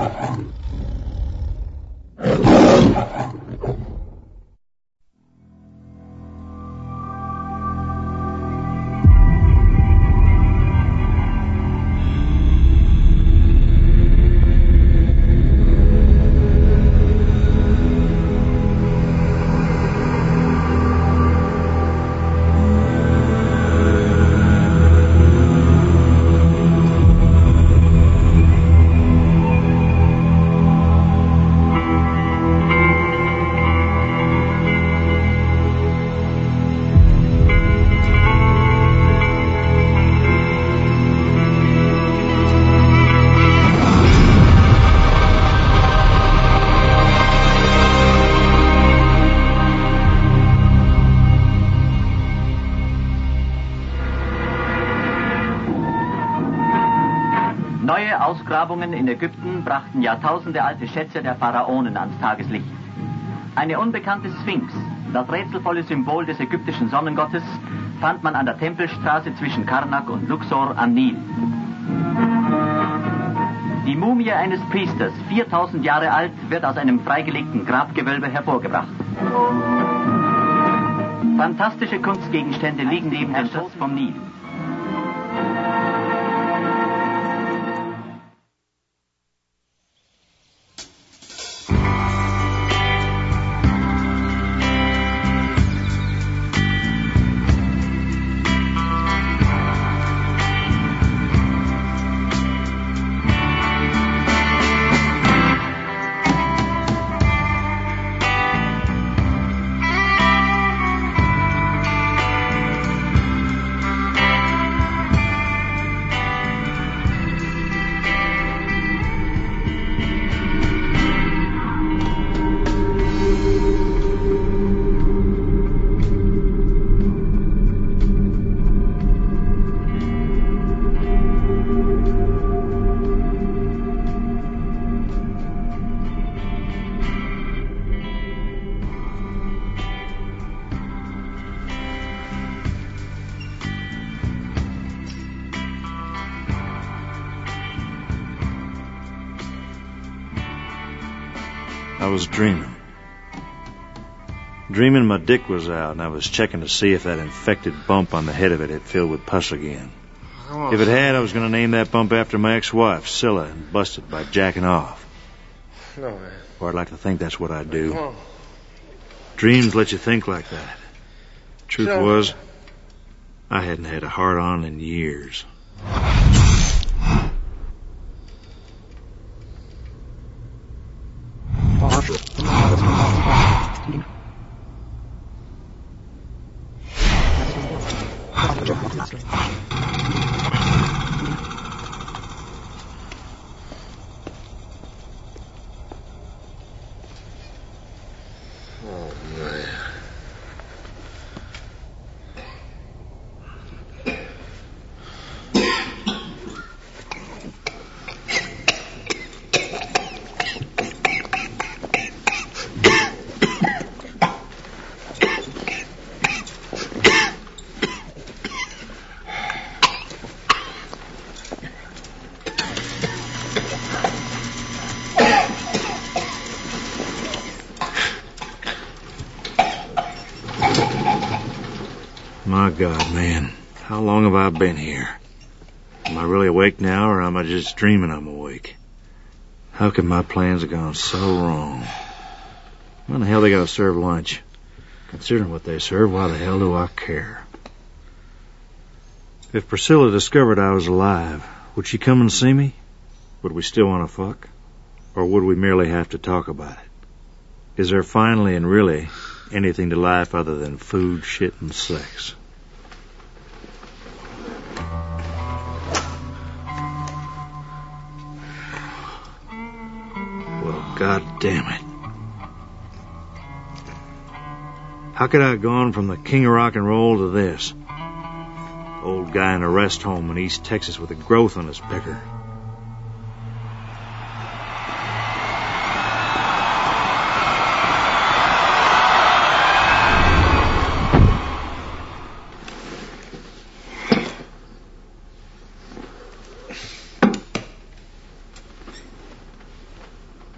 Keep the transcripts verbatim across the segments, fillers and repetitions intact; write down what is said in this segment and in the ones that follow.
Neue Ausgrabungen in Ägypten brachten jahrtausendealte Schätze der Pharaonen ans Tageslicht. Eine unbekannte Sphinx, das rätselvolle Symbol des ägyptischen Sonnengottes, fand man an der Tempelstraße zwischen Karnak und Luxor am Nil. Die Mumie eines Priesters, viertausend Jahre alt, wird aus einem freigelegten Grabgewölbe hervorgebracht. Fantastische Kunstgegenstände liegen neben dem Schatz vom Nil. I was dreaming. Dreaming my dick was out, and I was checking to see if that infected bump on the head of it had filled with pus again. Oh. If it had, I was going to name that bump after my ex-wife, Scylla, and bust it by jacking off. No, man. Or I'd like to think that's what I do. Oh. Dreams let you think like that. Truth So... was, I hadn't had a hard-on in years. Oh, man. My God, man, how long have I been here? Am I really awake now, or am I just dreaming I'm awake? How can my plans have gone so wrong? When the hell they gotta serve lunch? Considering what they serve, why the hell do I care? If Priscilla discovered I was alive, would she come and see me? Would we still want to fuck? Or would we merely have to talk about it? Is there finally and really anything to life other than food, shit, and sex? Well, God damn it. How could I have gone from the king of rock and roll to this? Old guy in a rest home in East Texas with a growth on his pecker.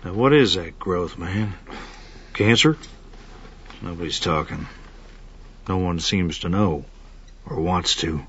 Now, what is that growth, man? Cancer? Nobody's talking. No one seems to know, or wants to.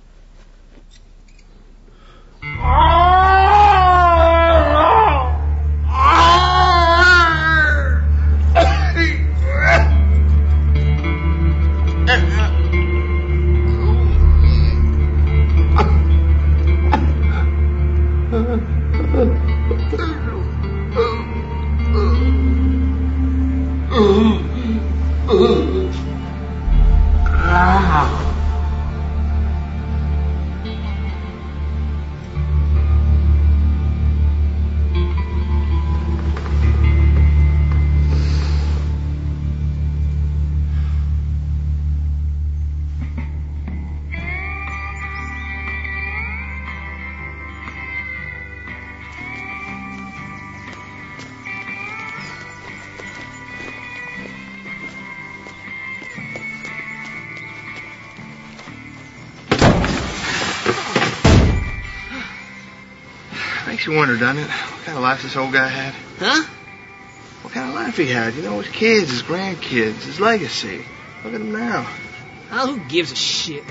Makes you wonder, doesn't it? What kind of life this old guy had? Huh? What kind of life he had? You know, his kids, his grandkids, his legacy. Look at him now. Oh, who gives a shit?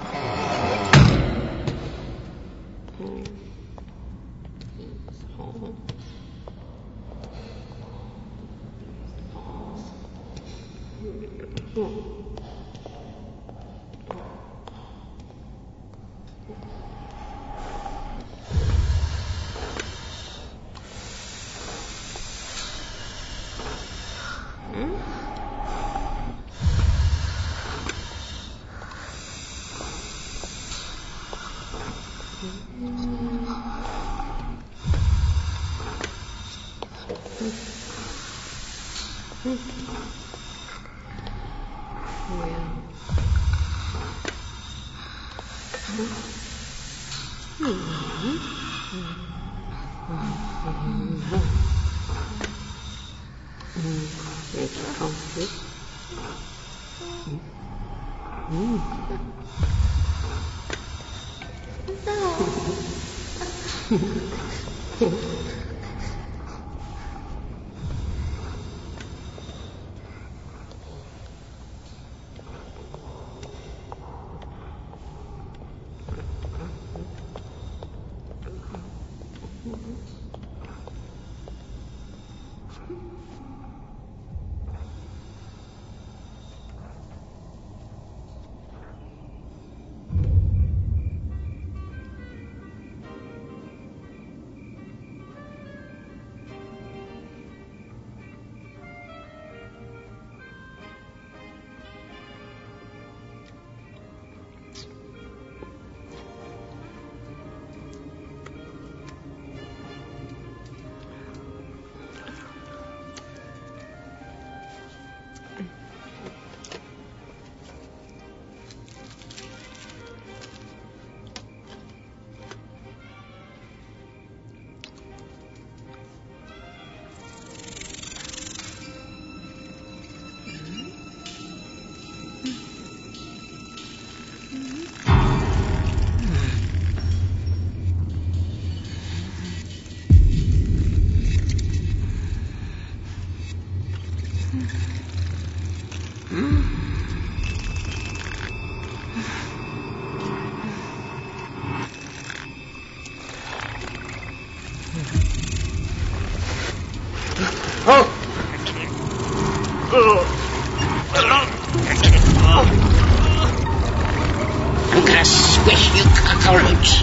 I'm gonna squish you, cockroach.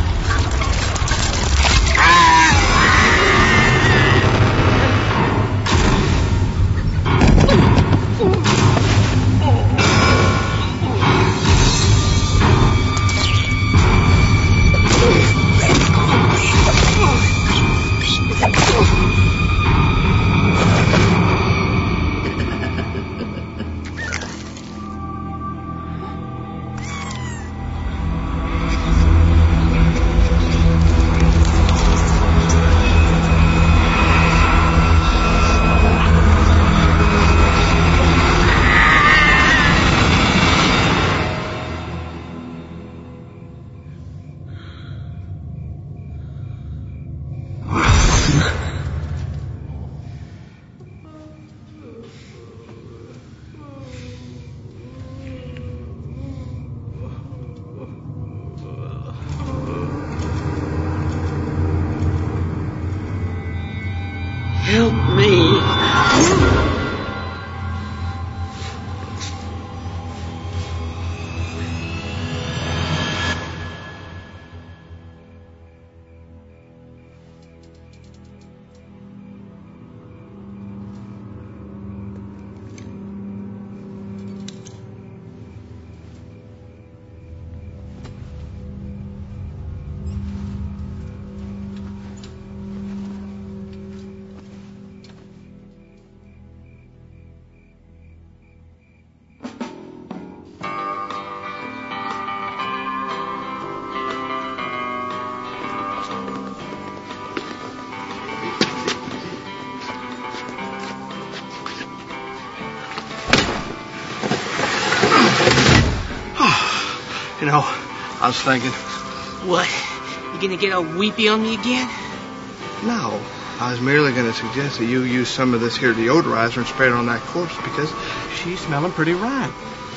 know. I was thinking. What? You gonna get all weepy on me again? No. I was merely going to suggest that you use some of this here deodorizer and spray it on that corpse because she's smelling pretty right.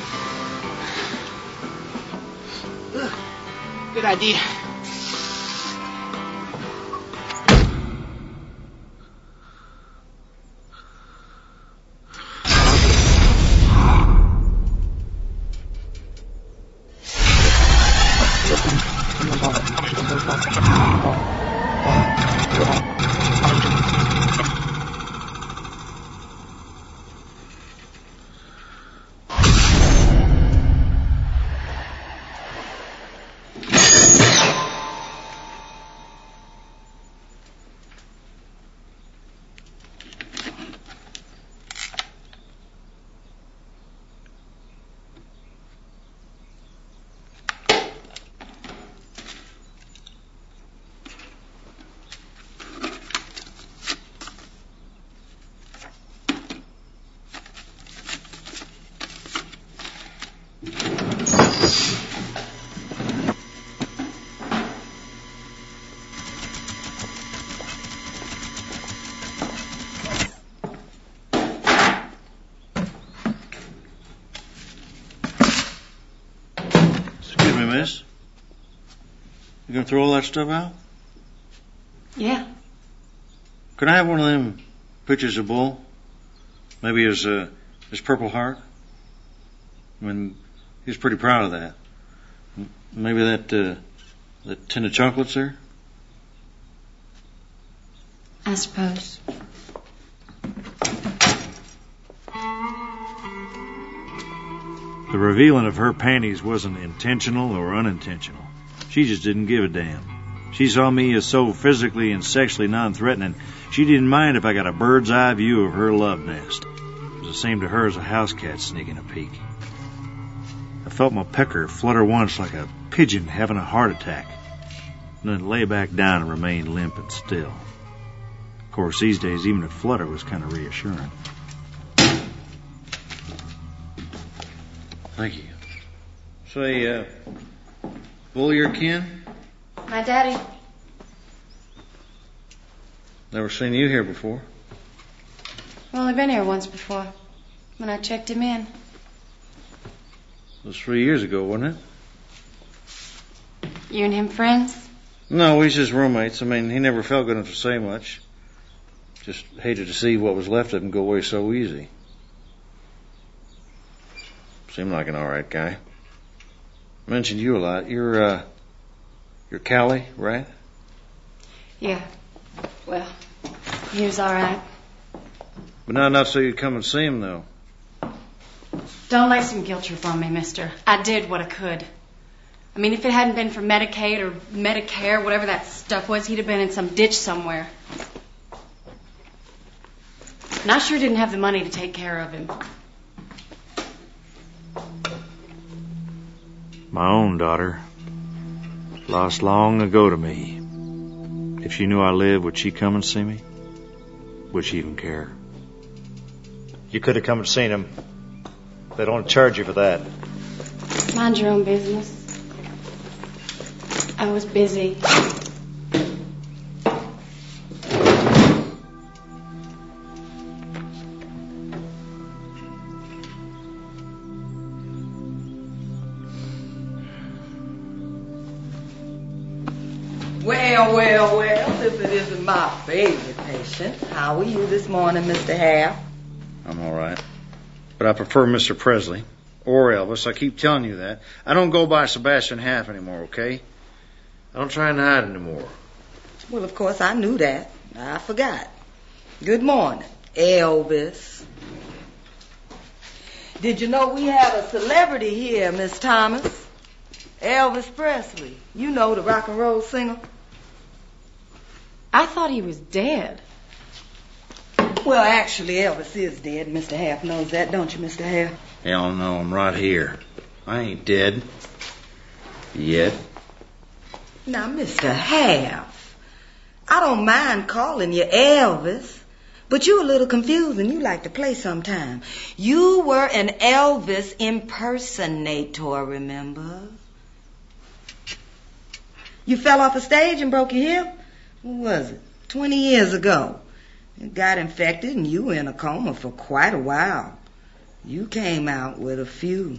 Good idea. Miss? You gonna throw all that stuff out? Yeah. Could I have one of them pictures of Bull? Maybe his, uh, his Purple Heart? I mean, he was pretty proud of that. Maybe that, uh, that tin of chocolates there? I suppose. The revealing of her panties wasn't intentional or unintentional. She just didn't give a damn. She saw me as so physically and sexually non-threatening, she didn't mind if I got a bird's eye view of her love nest. It was the same to her as a house cat sneaking a peek. I felt my pecker flutter once like a pigeon having a heart attack, and then lay back down and remain limp and still. Of course, these days, even a flutter was kind of reassuring. Thank you. Say, uh, Bull, your kin? My daddy. Never seen you here before. I've only been here once before, when I checked him in. It was three years ago, wasn't it? You and him friends? No, we was just roommates. I mean, he never felt good enough to say much. Just hated to see what was left of him go away so easy. Seemed like an all right guy. Mentioned you a lot. You're, uh, you're Callie, right? Yeah. Well, he was all right. But not enough so you'd come and see him, though. Don't lay some guilt trip on me, mister. I did what I could. I mean, if it hadn't been for Medicaid or Medicare, whatever that stuff was, he'd have been in some ditch somewhere. And I sure didn't have the money to take care of him. My own daughter. Lost long ago to me. If she knew I lived, would she come and see me? Would she even care? You could have come and seen him. They don't charge you for that. Mind your own business. I was busy. Well, well, well, if it isn't my favorite patient. How are you this morning, Mister Half? I'm all right. But I prefer Mister Presley. Or Elvis. I keep telling you that. I don't go by Sebastian Half anymore, okay? I don't try and hide anymore. Well, of course, I knew that. I forgot. Good morning, Elvis. Did you know we have a celebrity here, Miss Thomas? Elvis Presley. You know, the rock and roll singer. I thought he was dead. Well, actually, Elvis is dead. Mister Half knows that, don't you, Mister Half? Hell no, I'm right here. I ain't dead. Yet. Now, Mister Half, I don't mind calling you Elvis, but you're a little confused and you like to play sometime. You were an Elvis impersonator, remember? You fell off a stage and broke your hip? What was it? Twenty years ago. It got infected and you were in a coma for quite a while. You came out with a few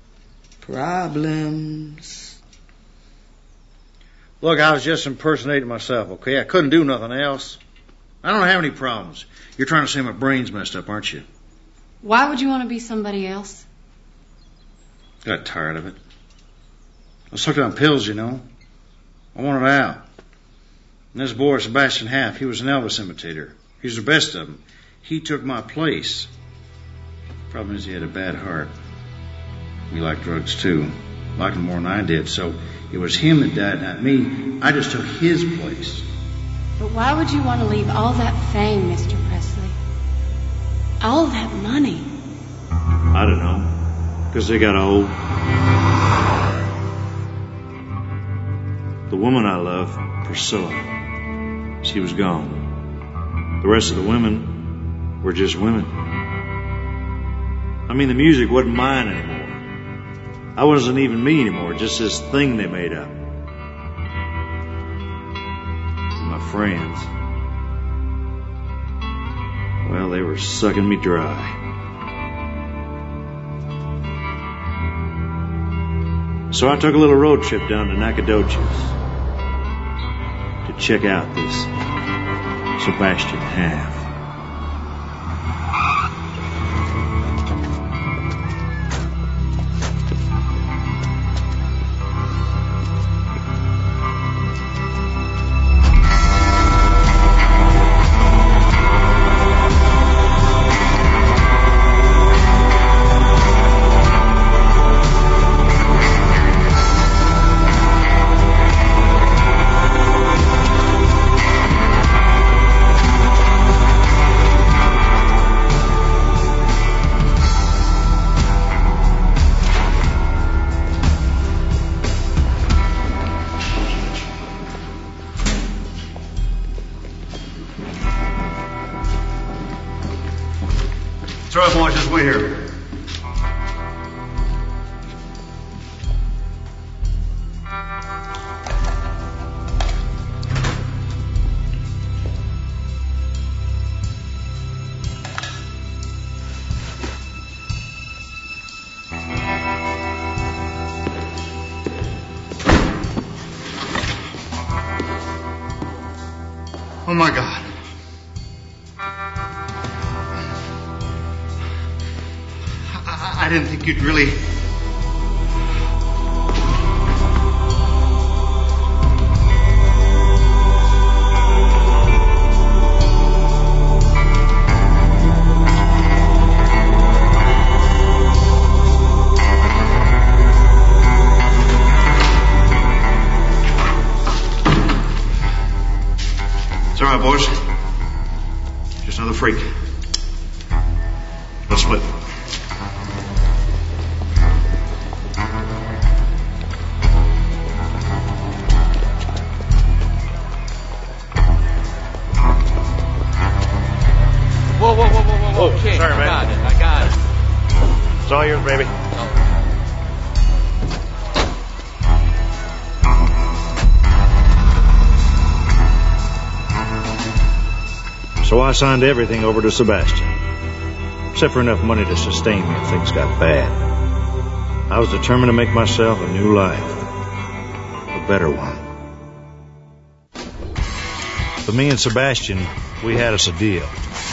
problems. Look, I was just impersonating myself, okay? I couldn't do nothing else. I don't have any problems. You're trying to say my brain's messed up, aren't you? Why would you want to be somebody else? Got tired of it. I was hooked on pills, you know. I wanted out. And this boy, Sebastian Haff, he was an Elvis imitator. He was the best of them. He took my place. Problem is he had a bad heart. He liked drugs too. Liked them more than I did. So it was him that died, not me. I just took his place. But why would you want to leave all that fame, Mister Presley? All that money? I don't know. Because they got old. The woman I love, Priscilla, she was gone. The rest of the women were just women. I mean, the music wasn't mine anymore. I wasn't even me anymore, just this thing they made up. And my friends, well, they were sucking me dry. So I took a little road trip down to Nacogdoches to check out this Sebastian Haff. It's all right, boys, just wait here. Oh, my God. I, I didn't think you'd really... It's all right, boys. Just another freak. Let's split. Whoa, whoa, whoa, whoa, whoa, whoa. Okay, sorry, I man. got it, I got it. It's all yours, baby. So I signed everything over to Sebastian, except for enough money to sustain me if things got bad. I was determined to make myself a new life, a better one. But me and Sebastian, we had us a deal.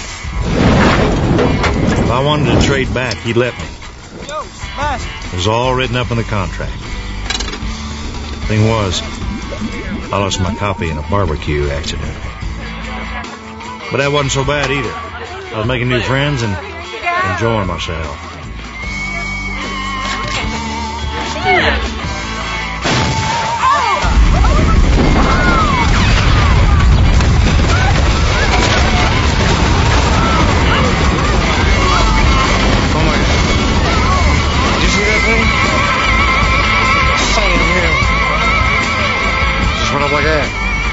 If I wanted to trade back, he'd let me. It was all written up in the contract. Thing was, I lost my copy in a barbecue accident. But that wasn't so bad either. I was making new friends and enjoying myself. Oh, my God. Did you see that thing? Son of him. Just went up like that.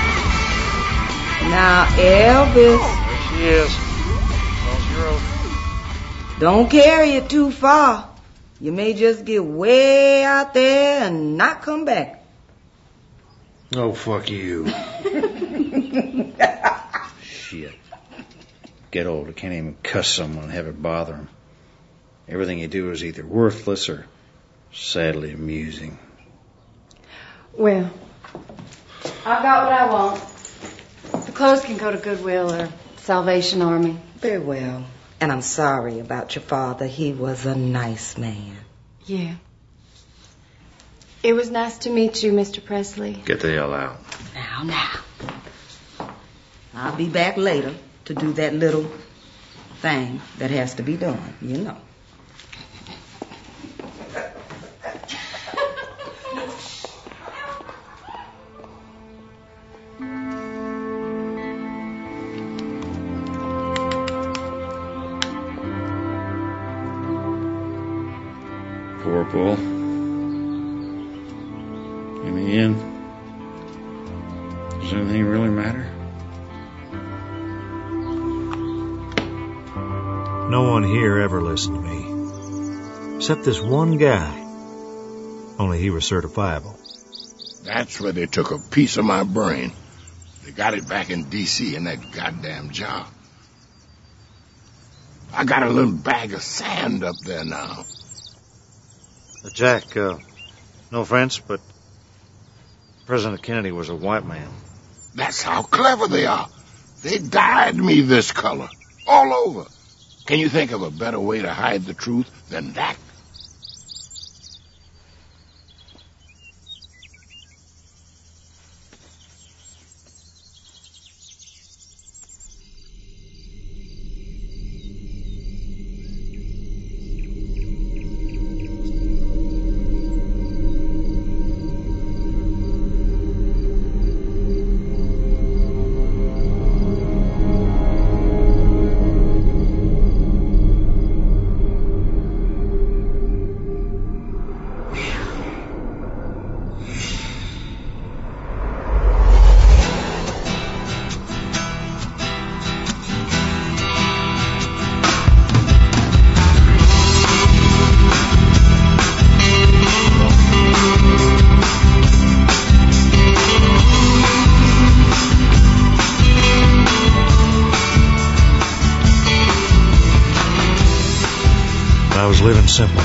Now, Elvis, There she is. Cross your road. don't carry it too far. You may just get way out there and not come back. Oh, fuck you. Shit. Get old. I can't even cuss someone and have it bother him. Everything you do is either worthless or sadly amusing. Well, I've got what I want. The clothes can go to Goodwill or Salvation Army. Very well. And I'm sorry about your father. He was a nice man. Yeah. It was nice to meet you, Mister Presley. Get the hell out. Now, now. I'll be back later to do that little thing that has to be done, you know. Poor Bull. In the end, does anything really matter? No one here ever listened to me, except this one guy. Only he was certifiable. That's where they took a piece of my brain. They got it back in D C in that goddamn job. I got a little bag of sand up there now. Uh, Jack, uh, no offense, but President Kennedy was a white man. That's how clever they are. They dyed me this color, all over. Can you think of a better way to hide the truth than that? I was living simple.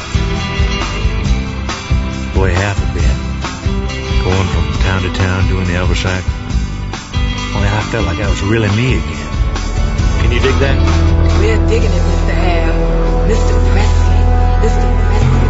The way half had been. Going from town to town doing the Elvis act. Only I felt like I was really me again. Can you dig that? We're digging it, Mister Hale. Mister Presley. Mister Presley.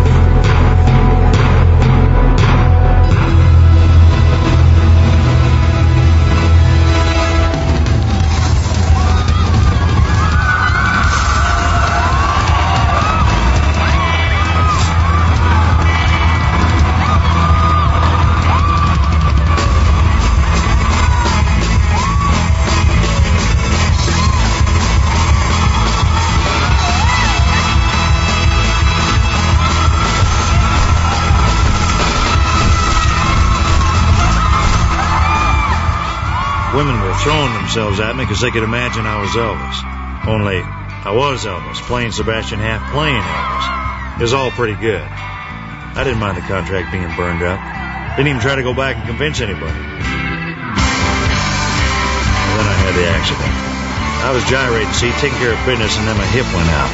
Women were throwing themselves at me because they could imagine I was Elvis. Only I was Elvis, playing Sebastian Haff, playing Elvis. It was all pretty good. I didn't mind the contract being burned up. Didn't even try to go back and convince anybody. And then I had the accident. I was gyrating, see, taking care of business, and then my hip went out.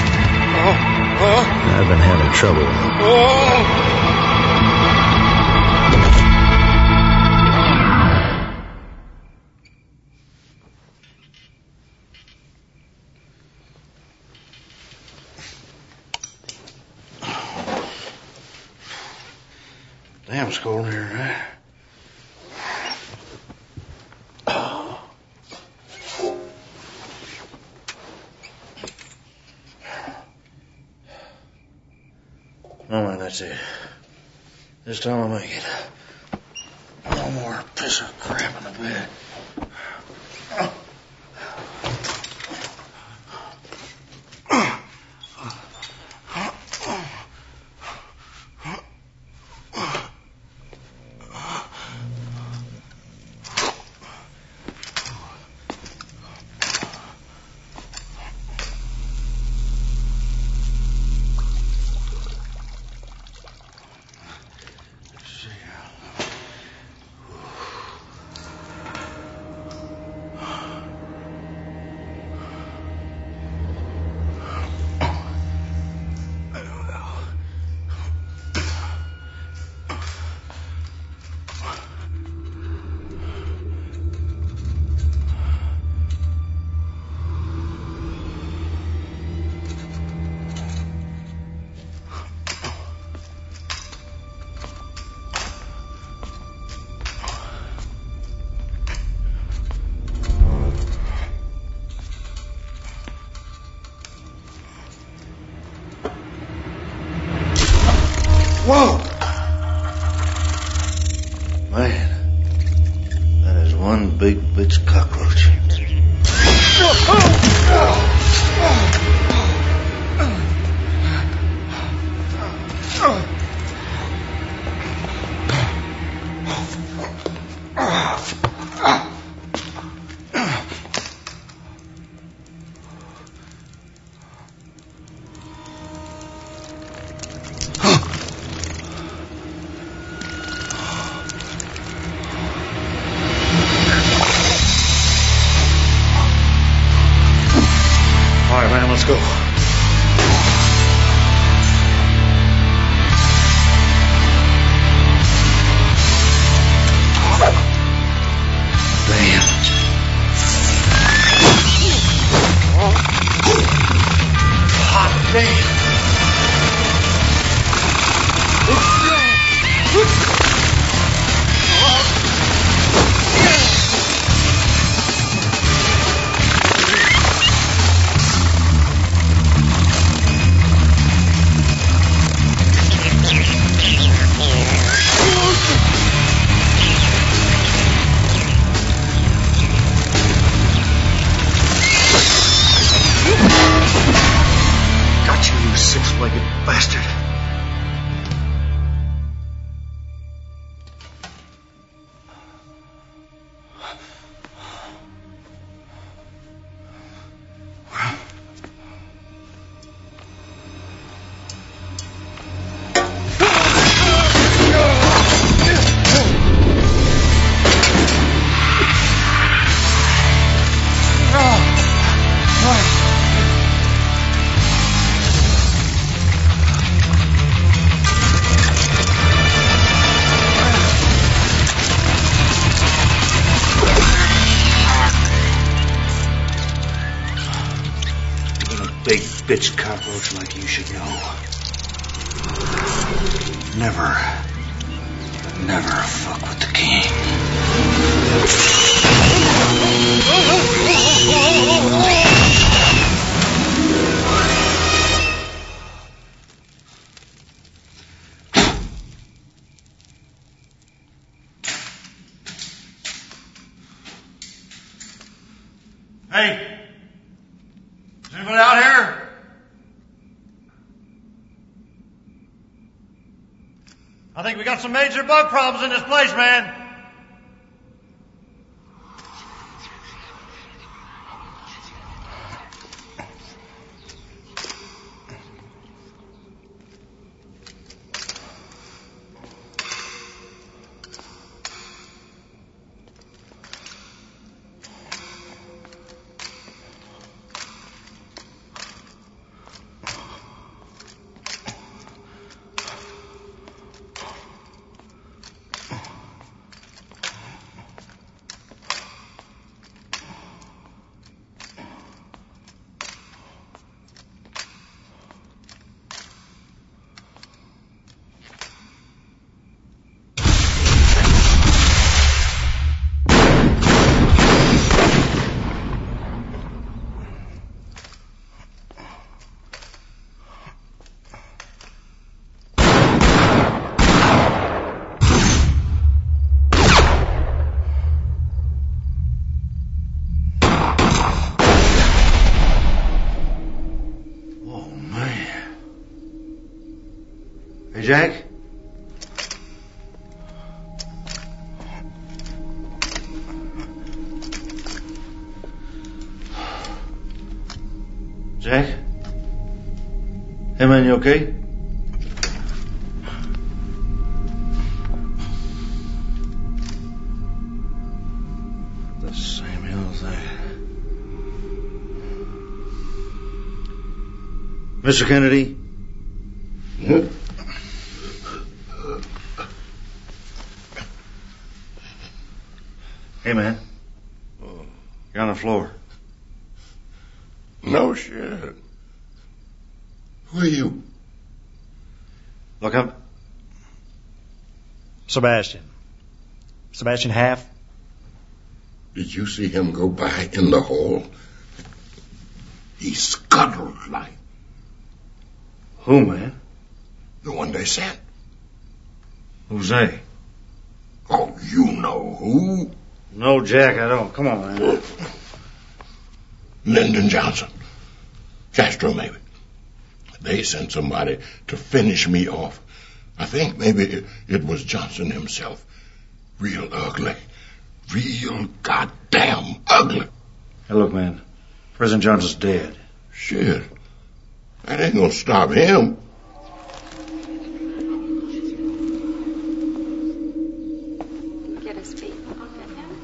I've been having trouble with it. Damn, it's cold in here, right? Oh. Oh, man, that's it. This time I'll make it. No more piss or crap in the bed. bitch cockroach. Let's go. Damn. Hot damn. Six-legged bastard. Big bitch cockroach like you should know. Never, never fuck with the king. Hey! Is anybody out here? I think we got some major bug problems in this place, man. Hey, Jack? Jack? Hey, man, you okay? The same hell as that. Mister Kennedy? Yep. Hey, man. You're on the floor. No shit. Who are you? Look, I'm... Sebastian. Sebastian Half. Did you see him go by in the hall? He scuttled like. Who, man? The one they sent. Who's they? Oh, you know who. No, Jack, I don't. Come on, man. Lyndon Johnson. Castro, maybe. They sent somebody to finish me off. I think maybe it, it was Johnson himself. Real ugly. Real goddamn ugly. Hey, look, man. President Johnson's dead. Shit. That ain't gonna stop him. Get his feet. I'll get him.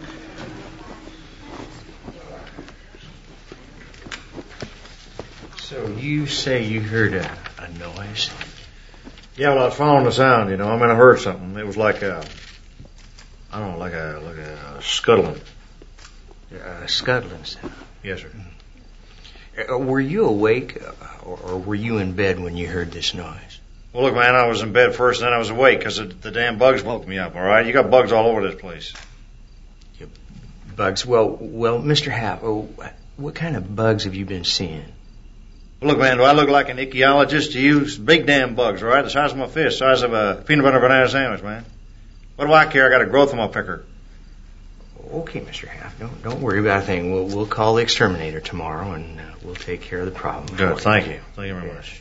So you say you heard a, a noise? Yeah, well, I was following the sound, you know. I mean, I heard something. It was like a, I don't know, like a, like a scuttling. A scuttling sound? Yes, sir. Uh, were you awake, uh, or, or were you in bed when you heard this noise? Well, look, man, I was in bed first, and then I was awake because the, the damn bugs woke me up, all right? You got bugs all over this place. Yeah, bugs? Well, well, Mister Happ, oh, what kind of bugs have you been seeing? Look, man, do I look like an ichthyologist to you? Big damn bugs, all right? The size of my fist, size of a peanut butter banana sandwich, man. What do I care? I got a growth on my picker. Okay, Mister Happ, don't, don't worry about a thing. We'll, we'll call the exterminator tomorrow, and uh, we'll take care of the problem. Good, thank you. Thank you very much.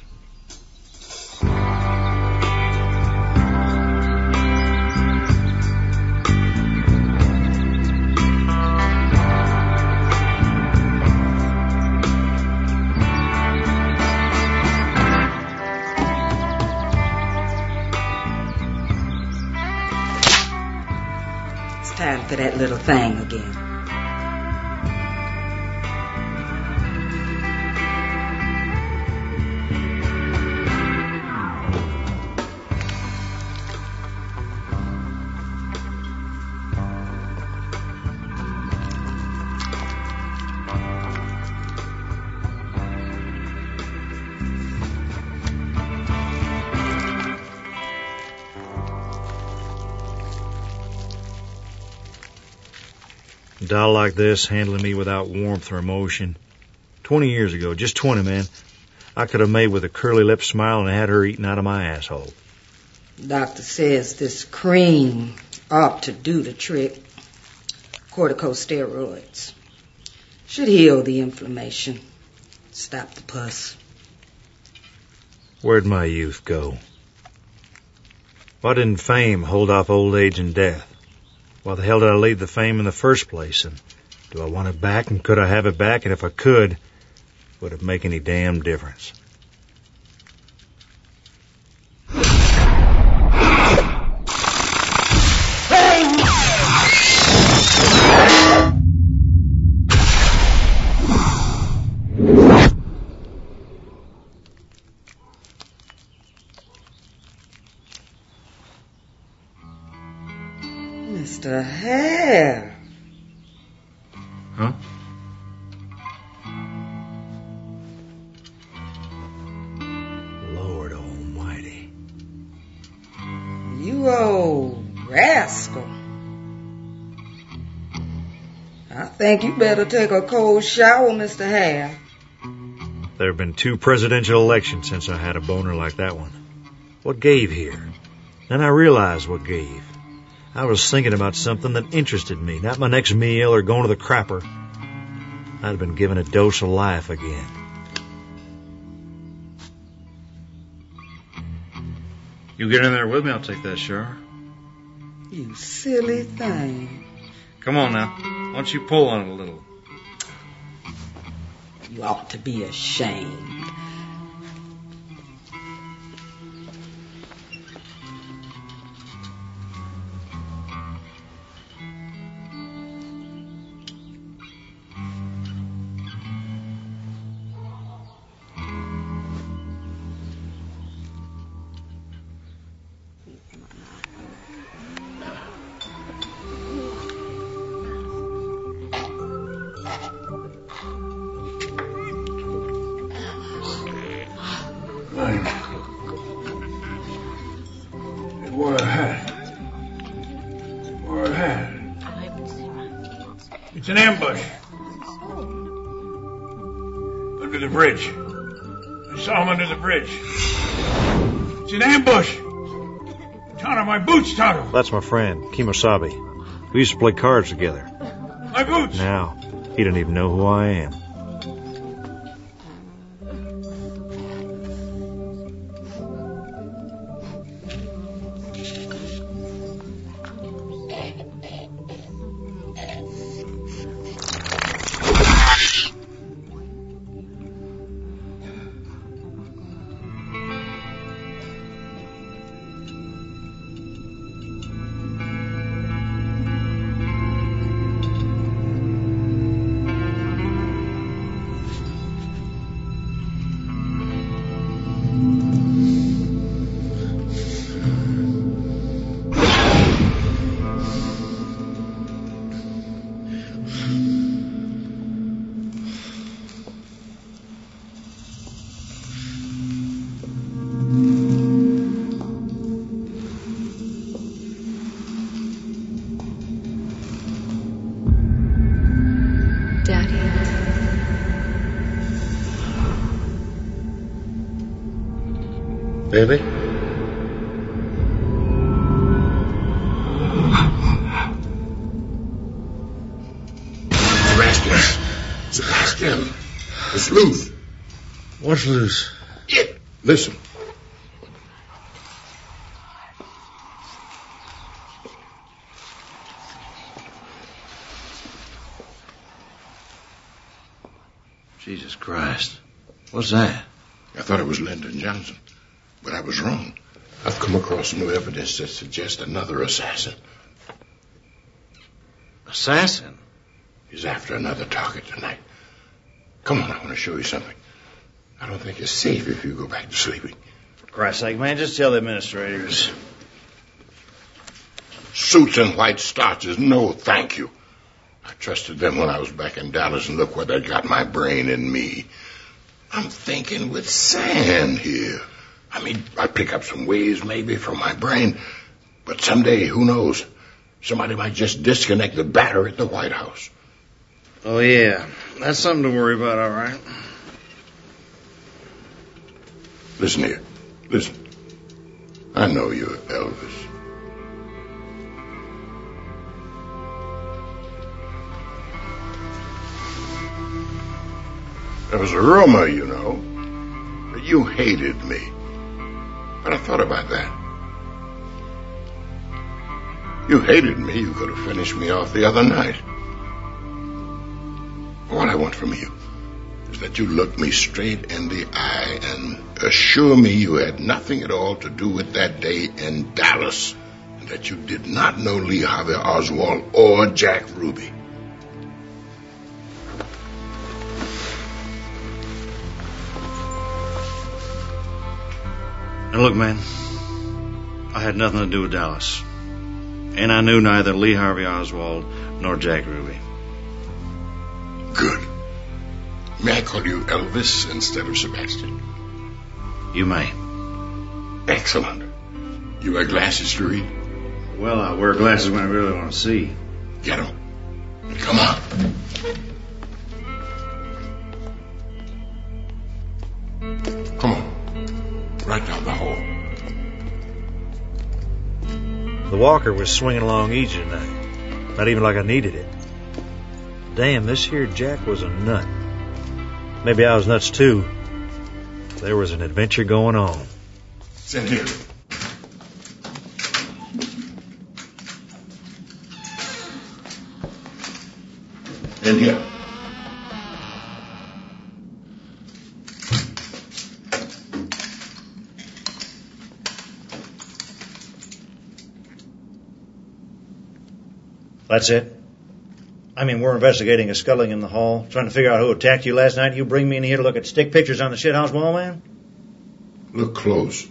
Time for that little thing again. A doll like this handling me without warmth or emotion. Twenty years ago, just twenty, man, I could have made with a curly-lipped smile and had her eating out of my asshole. Doctor says this cream ought to do the trick. Corticosteroids. Should heal the inflammation. Stop the pus. Where'd my youth go? Why didn't fame hold off old age and death? Why the hell did I leave the fame in the first place? And do I want it back? And could I have it back? And if I could, would it make any damn difference? Mister Hare. Huh? Lord Almighty. You old rascal. I think you better take a cold shower, Mister Hare. There have been two presidential elections since I had a boner like that one. What gave here? Then I realized what gave. I was thinking about something that interested me, not my next meal or going to the crapper. I'd have been given a dose of life again. You get in there with me, I'll take that shower. You silly thing. Come on now. Why don't you pull on it a little? You ought to be ashamed. Where a hat? Where a hat? It's an ambush. Under the bridge. I saw him under the bridge. It's an ambush. Tonto, my boots, Tonto. That's my friend, Kimosabe. We used to play cards together. My boots! Now, he don't even know who I am. Baby? Sebastian! Sebastian! It's loose. What's loose? It. Listen. Jesus Christ. What's that? I thought it was Lyndon Johnson, but I was wrong. I've come across new evidence that suggests another assassin. Assassin? He's after another target tonight. Come on, I want to show you something. I don't think it's safe if you go back to sleeping. For Christ's sake, man, just tell the administrators. Suits and white starches, no thank you. I trusted them when I was back in Dallas, and look where they got my brain in me. I'm thinking with sand here. I mean, I pick up some waves maybe from my brain, but someday, who knows, somebody might just disconnect the battery at the White House. Oh, yeah. That's something to worry about, all right. Listen here. Listen. I know you're Elvis. There was a rumor, you know, that you hated me. But I thought about that. You hated me, you could have finished me off the other night. All I want from you is that you look me straight in the eye and assure me you had nothing at all to do with that day in Dallas, and that you did not know Lee Harvey Oswald or Jack Ruby. Now look, man, I had nothing to do with Dallas. And I knew neither Lee Harvey Oswald nor Jack Ruby. Good. May I call you Elvis instead of Sebastian? You may. Excellent. You wear glasses to read? Well, I wear glasses when I really want to see. Get them. Come on. Come on. Right down the hall. The walker was swinging along easy tonight. Not even like I needed it. Damn, this here Jack was a nut. Maybe I was nuts too. There was an adventure going on. Sit here. In here. That's it? I mean, we're investigating a scuttling in the hall, trying to figure out who attacked you last night. You bring me in here to look at stick pictures on the shithouse wall, man? Look close.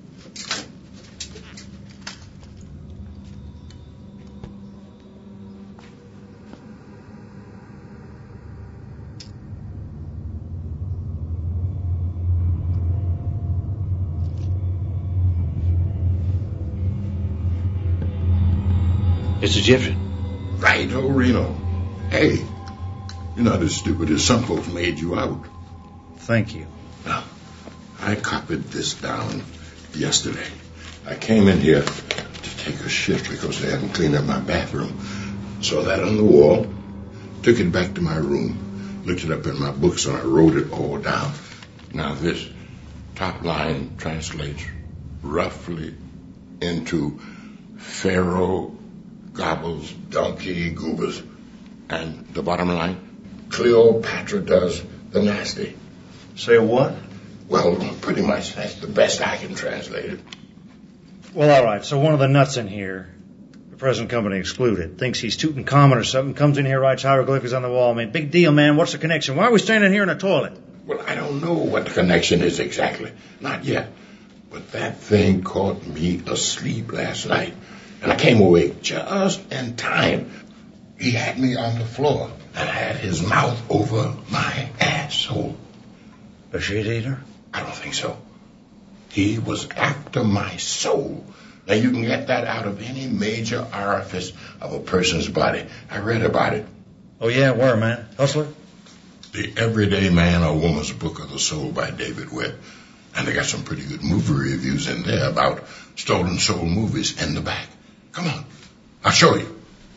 It's Egyptian. Right, oh, Reno. Hey, you're not as stupid as some folks made you out. Thank you. Now, I copied this down yesterday. I came in here to take a shit because they hadn't cleaned up my bathroom. Saw that on the wall took it back to my room, looked it up in my books, and I wrote it all down. Now this top line translates roughly into Pharaoh gobbles donkey goobers. And the bottom line, Cleopatra does the nasty. Say what? Well, pretty much that's the best I can translate it. Well, all right. So one of the nuts in here, the present company excluded, thinks he's Tutankhamun or something, comes in here, writes hieroglyphics on the wall. I mean, big deal, man. What's the connection? Why are we standing here in a toilet? Well, I don't know what the connection is exactly. Not yet. But that thing caught me asleep last night. And I came awake just in time. He had me on the floor and had his mouth over my asshole. A shit eater? I don't think so. He was after my soul. Now, you can get that out of any major orifice of a person's body. I read about it. Oh, yeah? Where, man? Hustler? The Everyday Man or Woman's Book of the Soul by David Webb. And they got some pretty good movie reviews in there about stolen soul movies in the back. Come on, I'll show you.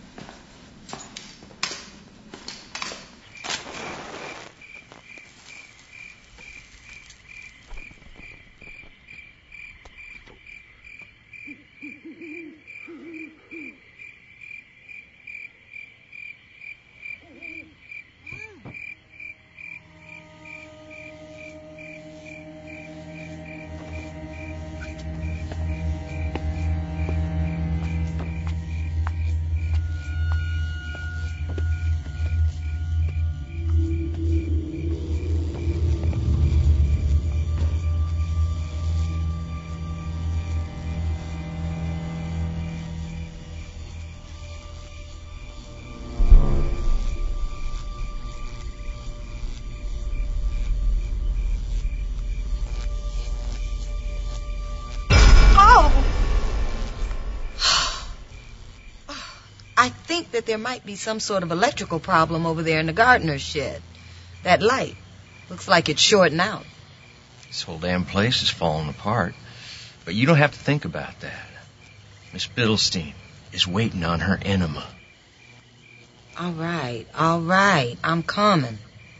I think that there might be some sort of electrical problem over there in the gardener's shed. That light looks like it's shorting out. This whole damn place is falling apart. But you don't have to think about that. Miss Biddlestein is waiting on her enema. All right, all right, I'm coming.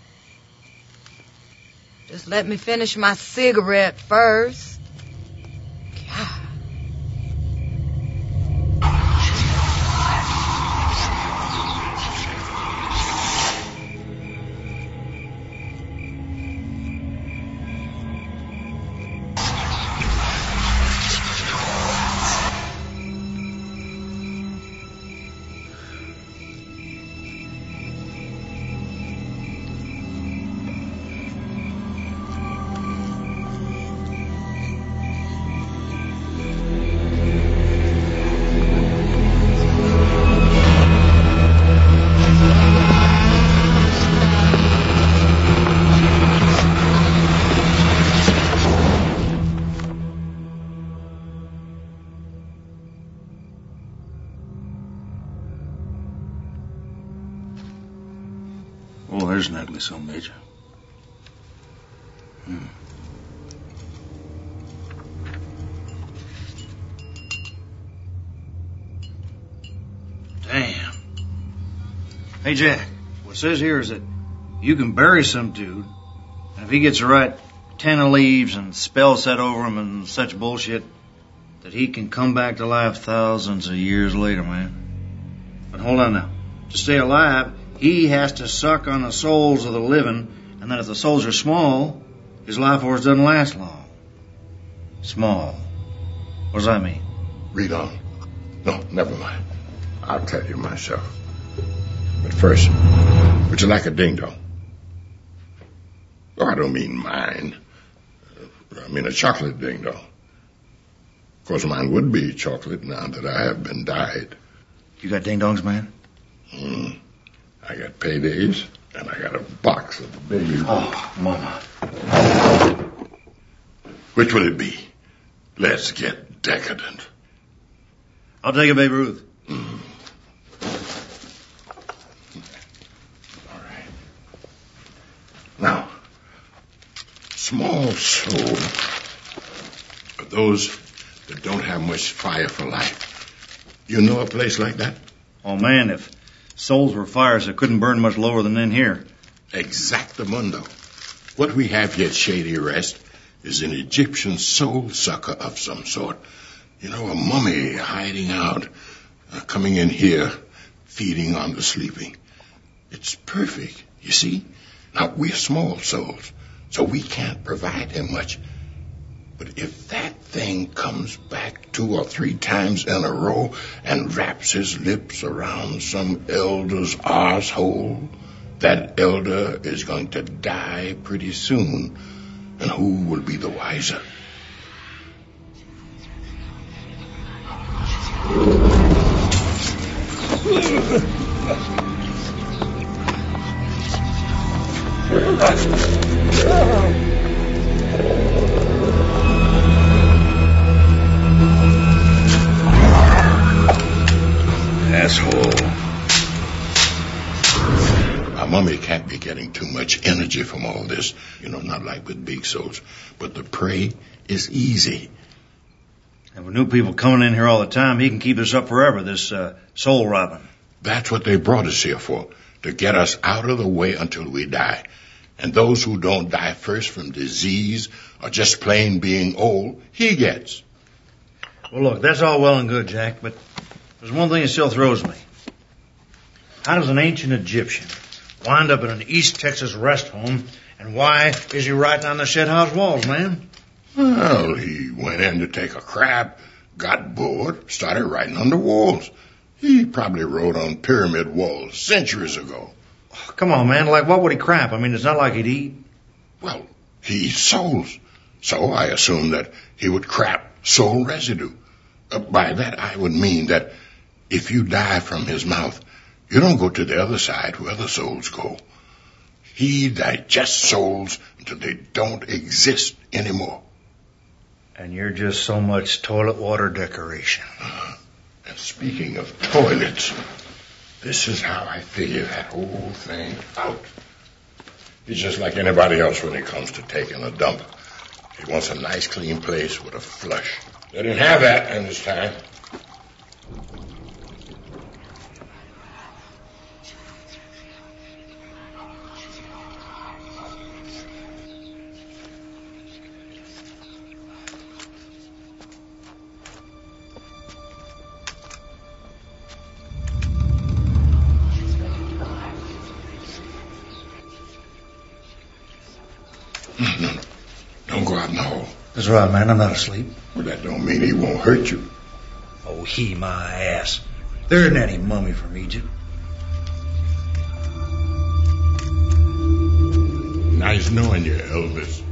Just let me finish my cigarette first. God. Oh, there's an ugly son of a bitch. Hmm. Damn. Hey, Jack, what it says here is that you can bury some dude, and if he gets the right ten of leaves and spell set over him and such bullshit, that he can come back to life thousands of years later, man. But hold on now. To stay alive, he has to suck on the souls of the living, and then if the souls are small, his life force doesn't last long. Small. What does that mean? Read on. No, never mind. I'll tell you myself. But first, would you like a ding-dong? Oh, I don't mean mine. I mean a chocolate ding-dong. Of course, mine would be chocolate now that I have been dyed. You got ding-dongs, man? Mm. I got paydays, and I got a box of baby. Oh, Mama. Which will it be? Let's get decadent. I'll take a Babe Ruth. Mm. All right. Now, small soul are those that don't have much fire for life. You know a place like that? Oh, man, if Souls were fires that couldn't burn much lower than in here. Exactamundo. What we have here at Shady Rest is an Egyptian soul sucker of some sort. You know, a mummy hiding out, uh, coming in here, feeding on the sleeping. It's perfect, you see? Now, we're small souls, so we can't provide him much. But if that thing comes back two or three times in a row and wraps his lips around some elder's arsehole, that elder is going to die pretty soon. And who will be the wiser? Asshole. Our mummy can't be getting too much energy from all this, you know, not like with big souls. But the prey is easy. And with new people coming in here all the time, he can keep us up forever, this uh, soul robbing. That's what they brought us here for, to get us out of the way until we die. And those who don't die first from disease or just plain being old, he gets. Well, look, that's all well and good, Jack, but there's one thing that still throws me. How does an ancient Egyptian wind up in an East Texas rest home, and why is he writing on the shed house walls, man? Well, he went in to take a crap, got bored, started writing on the walls. He probably wrote on pyramid walls centuries ago. Oh, come on, man, like what would he crap? I mean, it's not like he'd eat. Well, he eats souls, so I assume that he would crap soul residue. Uh, by that I would mean that if you die from his mouth, you don't go to the other side where the souls go. He digests souls until they don't exist anymore. And you're just so much toilet water decoration. Uh, and speaking of toilets, this is how I figure that whole thing out. He's just like anybody else when it comes to taking a dump. He wants a nice clean place with a flush. They didn't have that in this time. No, no. Don't go out in the hall. That's right, man. I'm not asleep. Well, that don't mean he won't hurt you. Oh, he my ass. There isn't any mummy from Egypt. Nice knowing you, Elvis.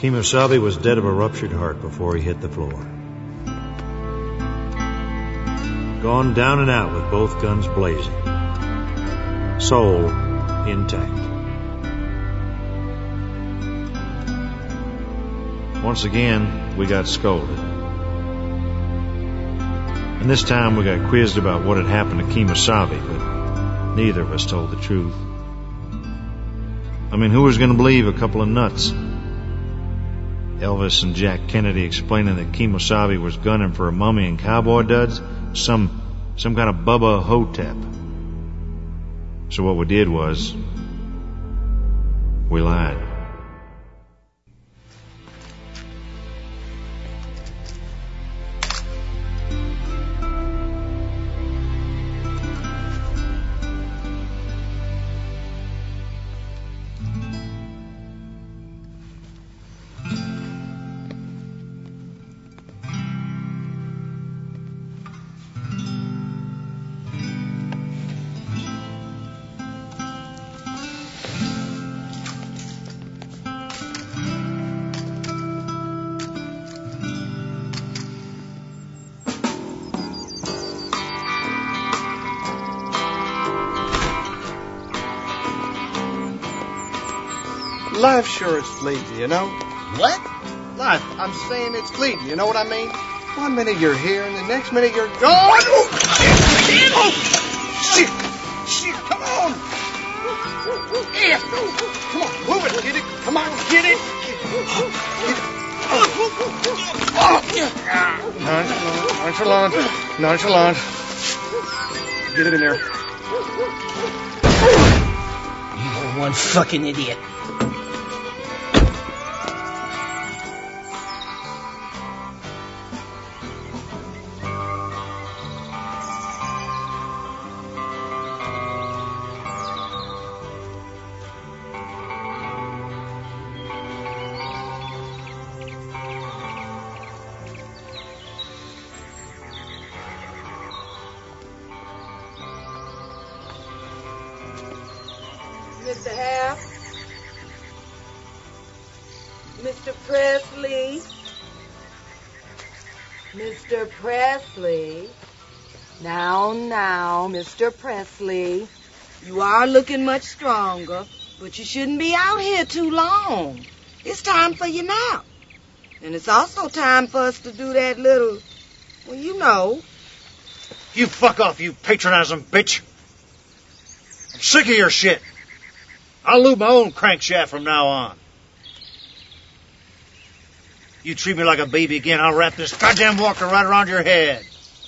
Kemosabe was dead of a ruptured heart before he hit the floor. Gone down and out with both guns blazing. Soul intact. Once again, we got scolded. And this time we got quizzed about what had happened to Kemosabe, but neither of us told the truth. I mean, who was going to believe a couple of nuts? Elvis and Jack Kennedy explaining that Kemosabe was gunning for a mummy and cowboy duds? Some, some kind of Bubba Hotep. So what we did was, we lied. Life sure is fleeting, you know? What? Life, I'm saying it's fleeting, you know what I mean? One minute you're here, and the next minute you're gone. Oh, shit! Oh, shit! Shit, come on! Yeah. Come on, move it, get it! Come on, get it! Nonchalant, nonchalant, nonchalant. Get it in there. You're one fucking idiot. Mister Hare? Mister Presley? Mister Presley? Now, now, Mister Presley. You are looking much stronger, but you shouldn't be out here too long. It's time for your nap. And it's also time for us to do that little, well, you know. You fuck off, you patronizing bitch. I'm sick of your shit. I'll lube my own crankshaft from now on. You treat me like a baby again, I'll wrap this goddamn walker right around your head.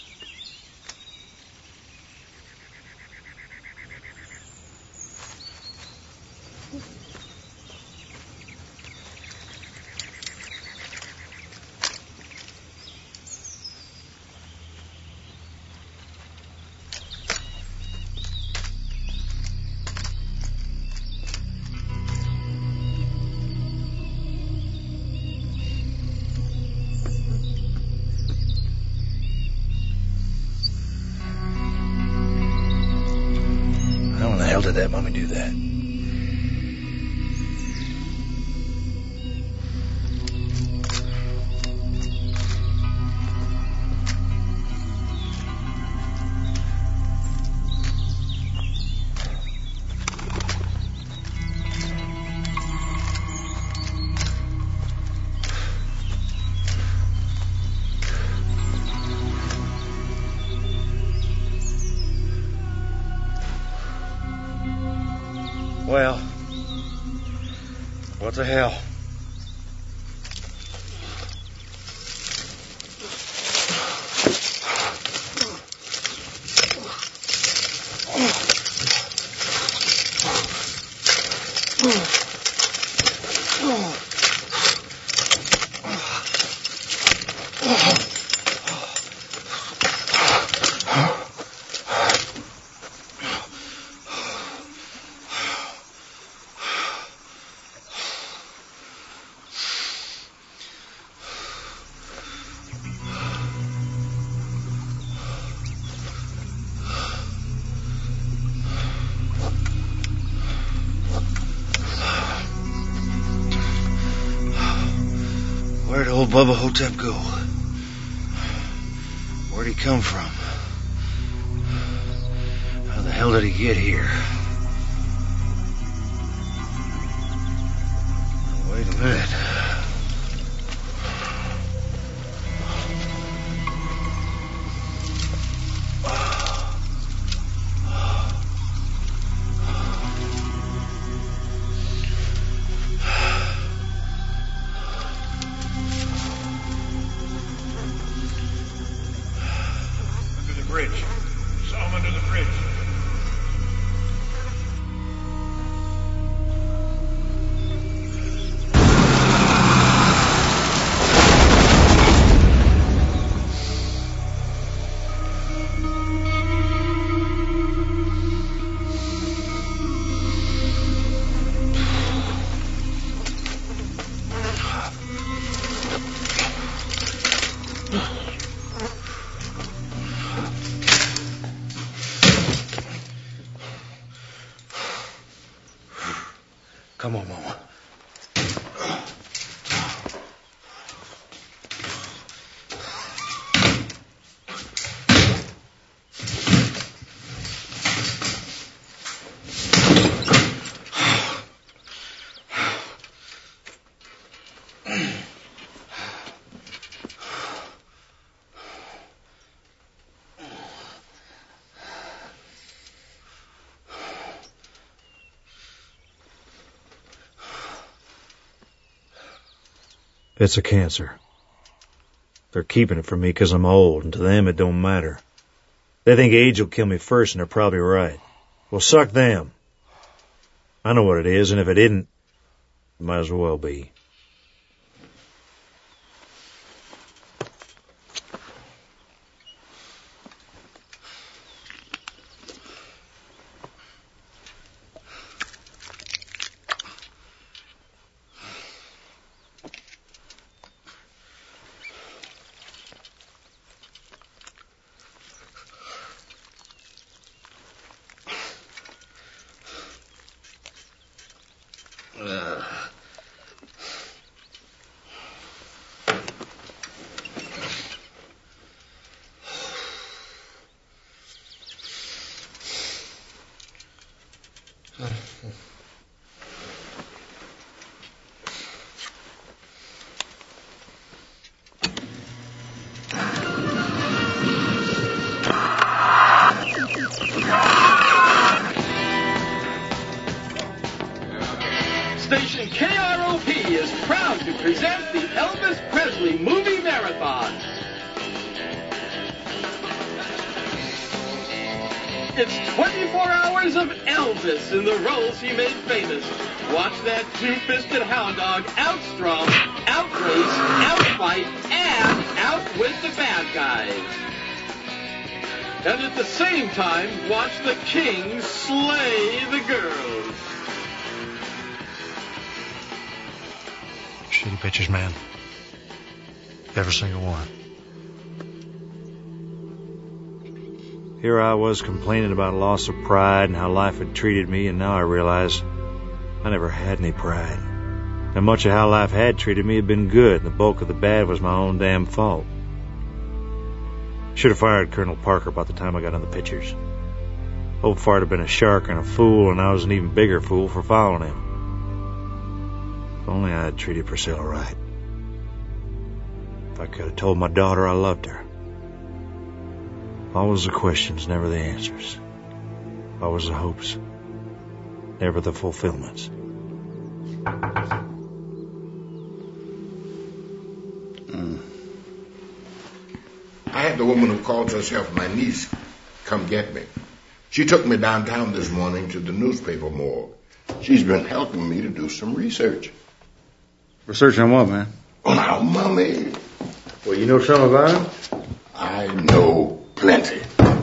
How the hell did that mummy do that? Well, what the hell? old Bubba Hotep go? Where'd he come from? How the hell did he get here? Wait a minute. Come on, Mama. It's a cancer. They're keeping it from me 'cause I'm old, and to them it don't matter. They think age will kill me first, and they're probably right. Well, suck them. I know what it is, and if it isn't, it might as well be. Station K R O P is proud to present the Elvis Presley Movie Marathon. It's twenty-four hours of Elvis in the roles he made famous. Watch that two-fisted hound dog outstrong, outrace, outfight, and outwit the bad guys. And at the same time, watch the king slay the girls. Shitty pictures, man. Every single one. Here I was complaining about loss of pride and how life had treated me, and now I realize I never had any pride. And much of how life had treated me had been good, and the bulk of the bad was my own damn fault. Should have fired Colonel Parker by the time I got on the pictures. Old Fart had been a shark and a fool, and I was an even bigger fool for following him. If only I had treated Priscilla right. If I could have told my daughter I loved her. Always the questions, never the answers. Always the hopes, never the fulfillments. Mm. I had the woman who calls herself my niece come get me. She took me downtown this morning to the newspaper morgue. She's been helping me to do some research. Research on what, man? On our mummy. Well, you know something about him? I know plenty.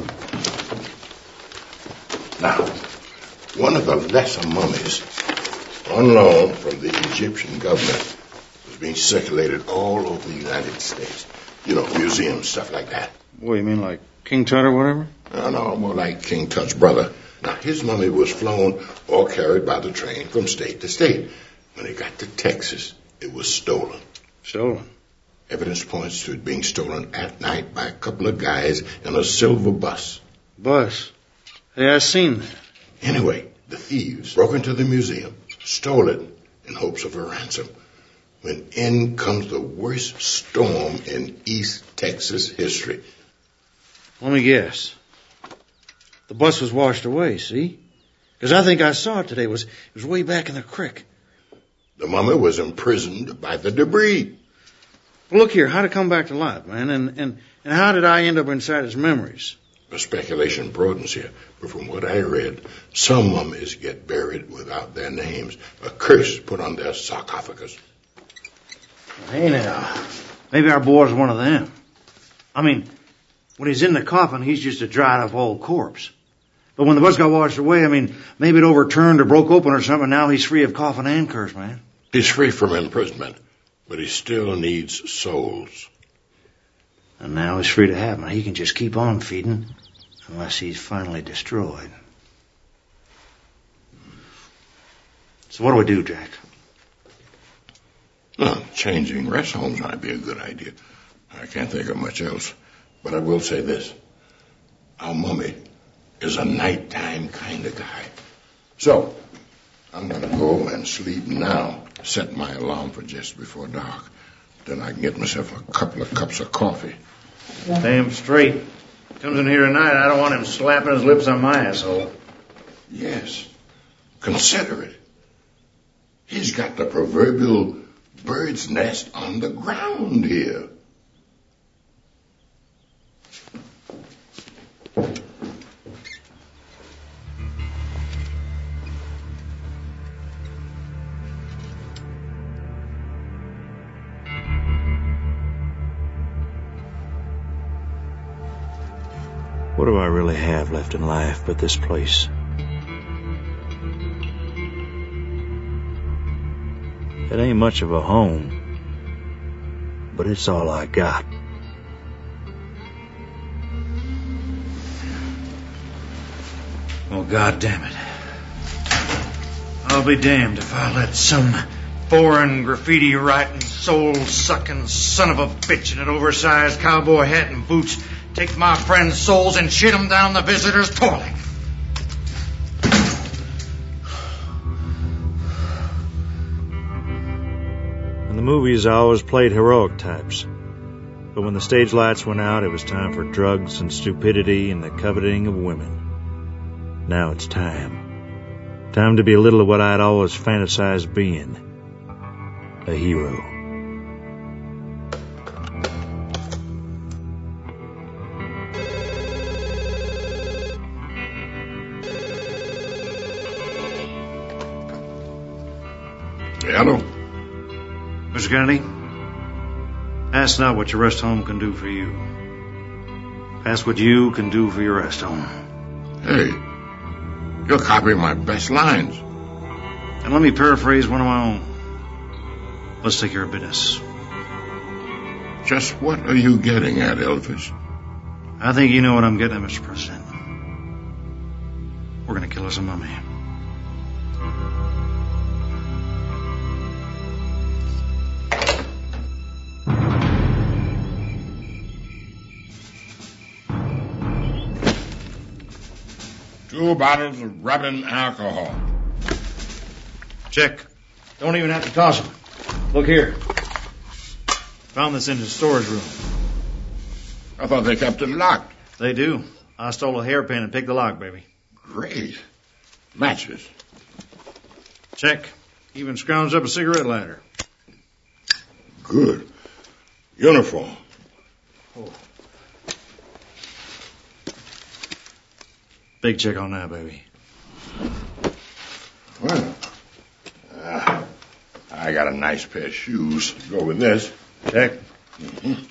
Now, one of the lesser mummies on loan from the Egyptian government was being circulated all over the United States. You know, museums, stuff like that. What, you mean like King Tut or whatever? No, no, more like King Tut's brother. Now, his mummy was flown or carried by the train from state to state. When it got to Texas, it was stolen. Stolen? Evidence points to it being stolen at night by a couple of guys in a silver bus. Bus? Hey, I seen that. Anyway, the thieves broke into the museum, stole it in hopes of a ransom, when in comes the worst storm in East Texas history. Let me guess. The bus was washed away, see? Because I think I saw it today. It was, it was way back in the creek. The mummy was imprisoned by the debris. Well, look here. How'd it come back to life, man? And, and, and how did I end up inside its memories? The speculation broadens here, but from what I read, some mummies get buried without their names, a curse put on their sarcophagus. Hey now, maybe our boy's one of them. I mean, when he's in the coffin, he's just a dried up old corpse. But when the bus got washed away, I mean, maybe it overturned or broke open or something, and now he's free of coffin and curse, man. He's free from imprisonment, but he still needs souls. And now he's free to have them. He can just keep on feeding, unless he's finally destroyed. So what do we do, Jack? Well, changing rest homes might be a good idea. I can't think of much else. But I will say this. Our mummy is a nighttime kind of guy. So, I'm going to go and sleep now. Set my alarm for just before dark. Then I can get myself a couple of cups of coffee. Damn straight. Comes in here tonight, I don't want him slapping his lips on my asshole. Yes. Consider it. He's got the proverbial bird's nest on the ground here. What do I really have left in life but this place? It ain't much of a home, but it's all I got. Oh, God damn it. I'll be damned if I let some foreign graffiti-writing, soul-sucking son of a bitch in an oversized cowboy hat and boots take my friends' souls and shit them down the visitor's toilet. In the movies, I always played heroic types. But when the stage lights went out, it was time for drugs and stupidity and the coveting of women. Now it's time. Time to be a little of what I'd always fantasized being. A hero. Hello? Mister Kennedy, ask not what your rest home can do for you. Ask what you can do for your rest home. Hey, you're copying my best lines. And let me paraphrase one of my own. Let's take care of business. Just what are you getting at, Elvis? I think you know what I'm getting at, Mister President. We're going to kill us a mummy. Two bottles of rubbing alcohol. Check. Don't even have to toss them. Look here. Found this in the storage room. I thought they kept it locked. They do. I stole a hairpin and picked the lock, baby. Great. Matches. Check. Even scrounged up a cigarette lighter. Good. Uniform. Oh. Big check on that, baby. Well, uh, I got a nice pair of shoes. Go with this. Check. Mm-hmm.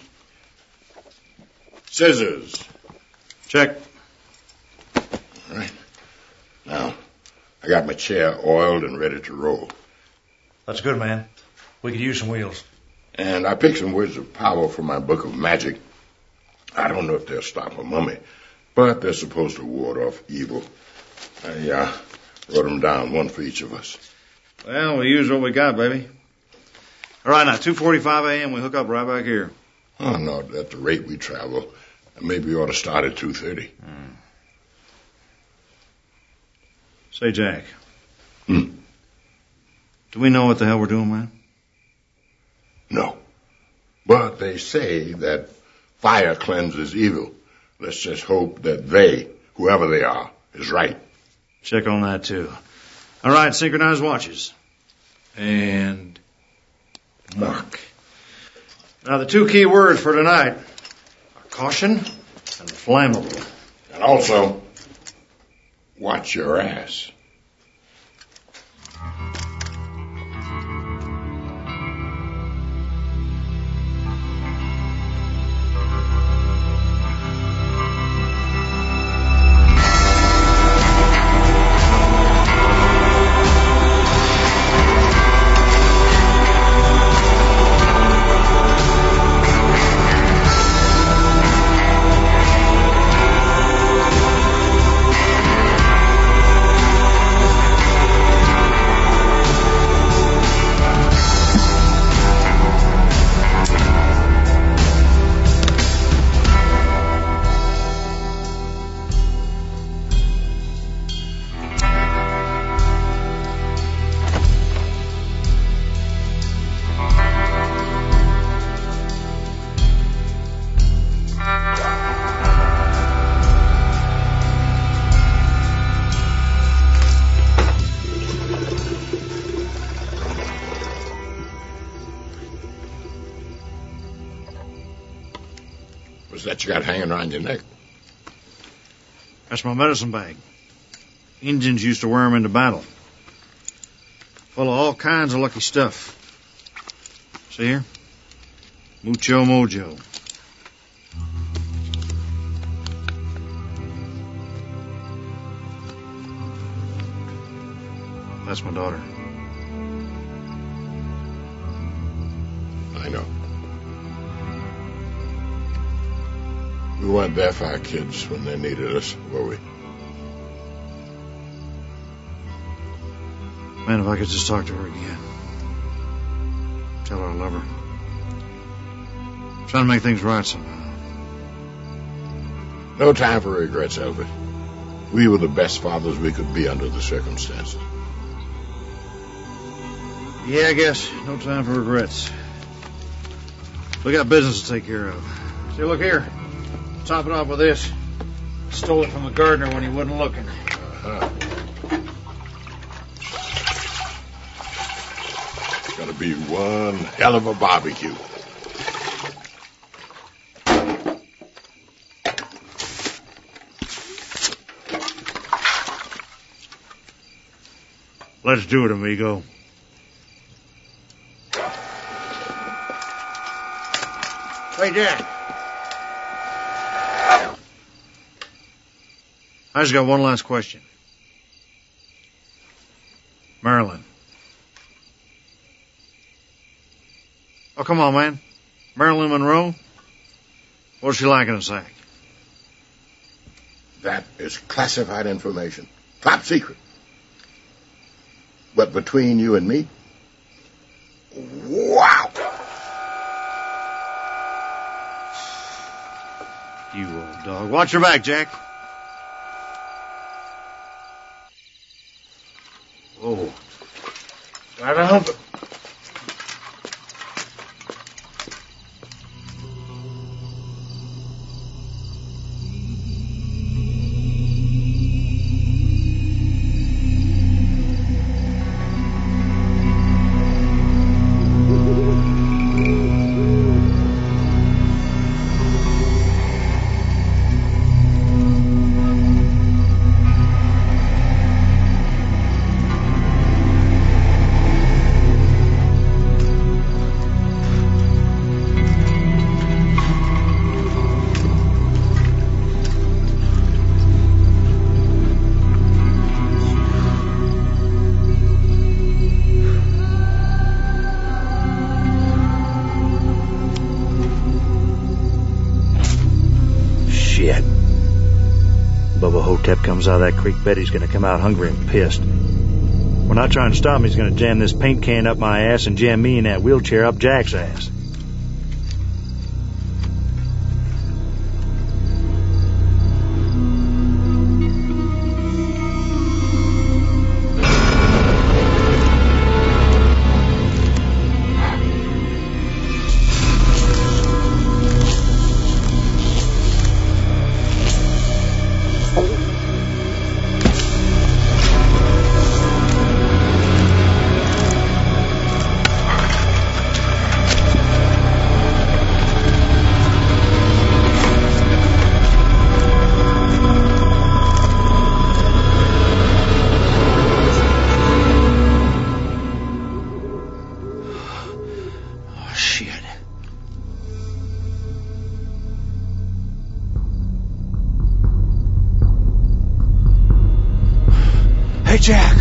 Scissors. Check. All right. Now, I got my chair oiled and ready to roll. That's good, man. We could use some wheels. And I picked some words of power from my book of magic. I don't know if they'll stop a mummy, but they're supposed to ward off evil. I uh, wrote them down, one for each of us. Well, we use what we got, baby. All right, now, two forty-five a.m., we hook up right back here. Oh, no, at the rate we travel, maybe we ought to start at two thirty. Mm. Say, Jack. Hmm? Do we know what the hell we're doing, man? No. But they say that fire cleanses evil. Let's just hope that they, whoever they are, is right. Check on that, too. All right, synchronized watches. And mark. Now, the two key words for tonight are caution and flammable. And also, watch your ass. What's that you got hanging around your neck? That's my medicine bag. Indians used to wear 'em into battle. Full of all kinds of lucky stuff. See here? Mucho mojo. That's my daughter. I know. We weren't there for our kids when they needed us, were we? Man, if I could just talk to her again. Tell her I love her. Trying to make things right somehow. No time for regrets, Elvis. We were the best fathers we could be under the circumstances. Yeah, I guess. No time for regrets. We got business to take care of. See, look here. Top it off with this. Stole it from the gardener when he wasn't looking. Uh-huh. It's gonna be one hell of a barbecue. Let's do it, amigo. Hey, Jack. I just got one last question. Marilyn. Oh, come on, man. Marilyn Monroe? What's she like in a sack? That is classified information. Top secret. But between you and me, wow! You old dog. Watch your back, Jack. Oh. Try to help it. Bubba Hotep comes out of that creek, Betty's going to come out hungry and pissed. We're not trying to stop him. He's going to jam this paint can up my ass and jam me in that wheelchair up Jack's ass. Jack.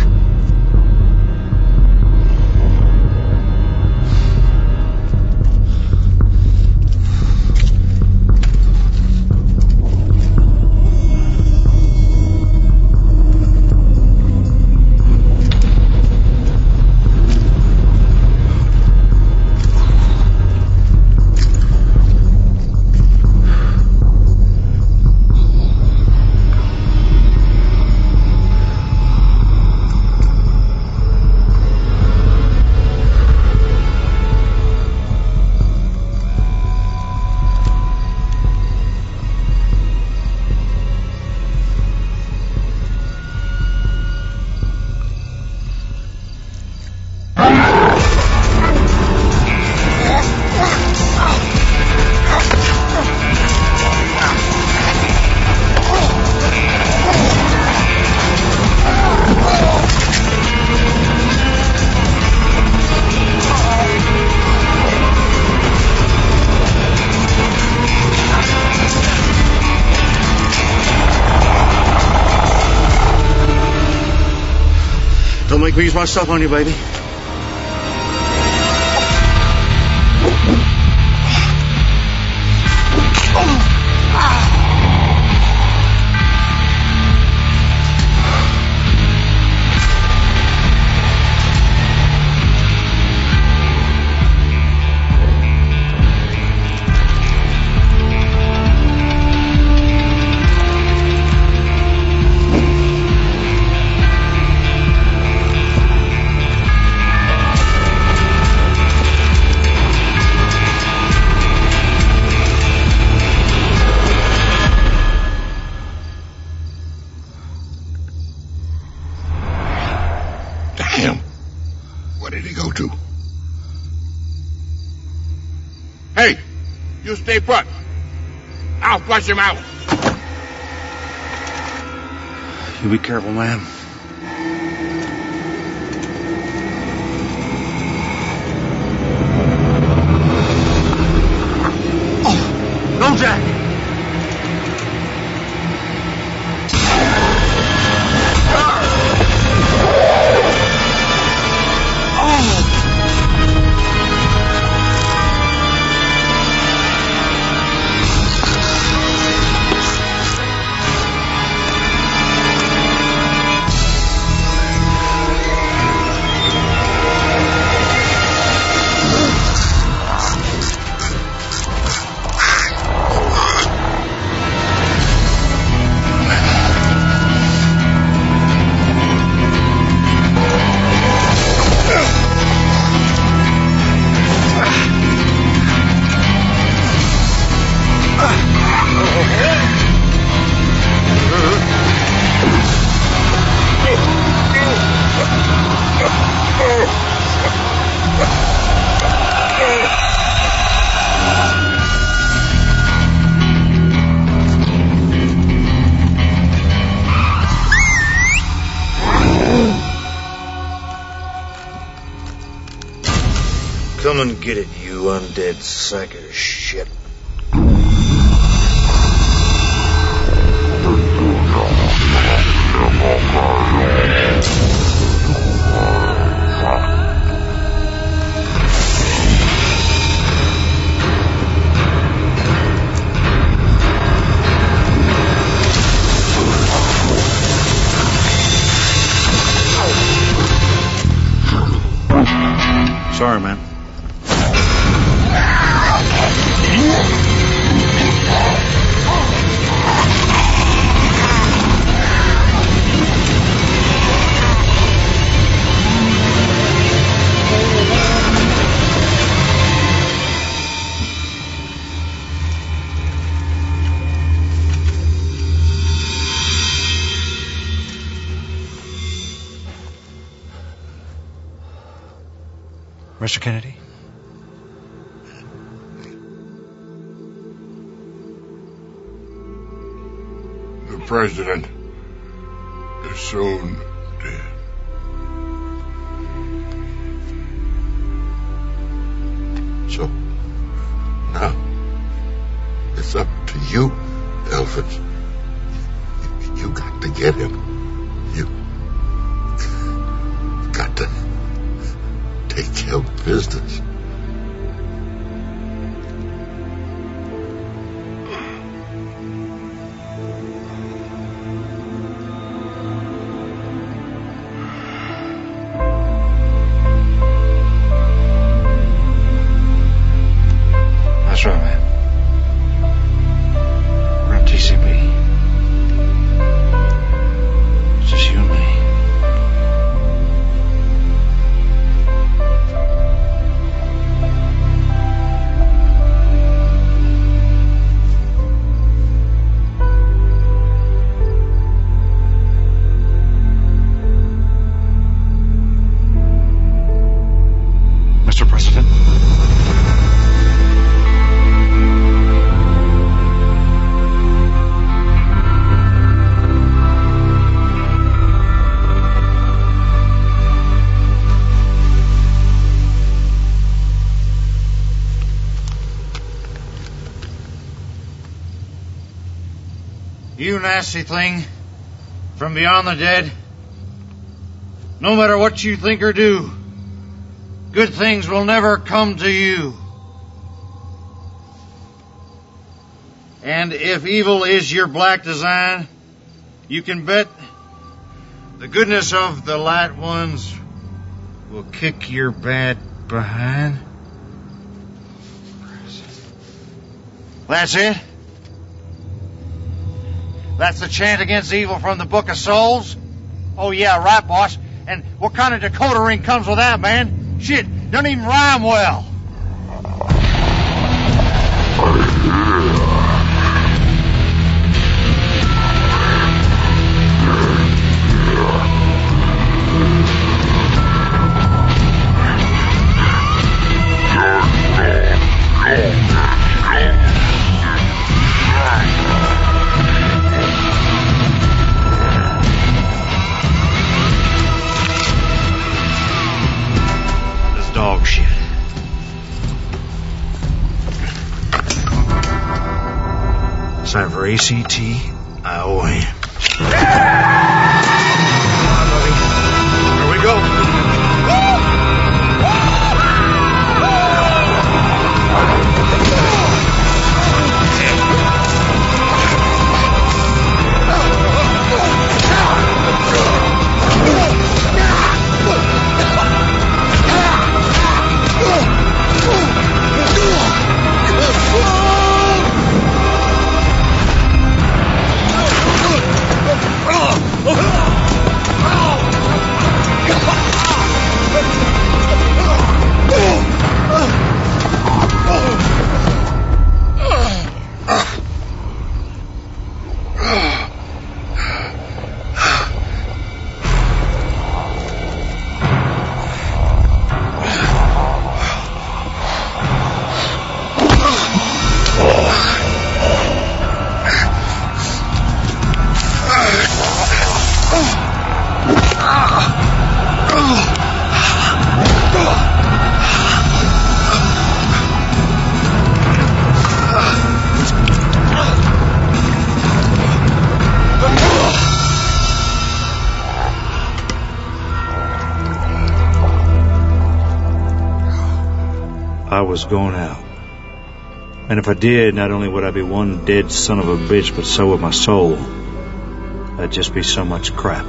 Don't make me use my stuff on you, baby. Damn. Where did he go to? Hey, you stay put. I'll flush him out. You be careful, man. Oh, no, Jack. Come and get it, you undead sack of shit. Sorry, man. Mister Kennedy? The president is soon dead. So, now, it's up to you, Elvis. You, you got to get him. You, help visitors. That's right, man. We're on T C B. It's just you and me. Mister President? You nasty thing from beyond the dead. No matter what you think or do, good things will never come to you. And if evil is your black design, you can bet the goodness of the light ones will kick your bad behind. That's it? That's the chant against evil from the Book of Souls? Oh, yeah, right, boss. And what kind of decoder ring comes with that, man? Shit, doesn't even rhyme well. Dog shit. Sign for A C T I O N. Here we go. I was going out. And if I did, not only would I be one dead son of a bitch, but so would my soul. That'd just be so much crap.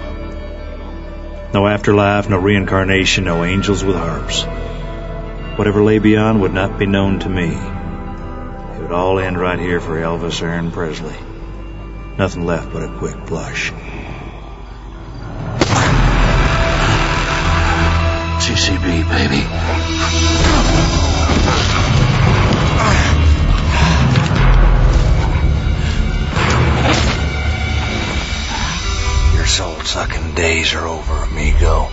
No afterlife, no reincarnation, no angels with harps. Whatever lay beyond would not be known to me. It would all end right here for Elvis Aaron Presley. Nothing left but a quick flush. T C B, baby. Your soul-sucking days are over, amigo.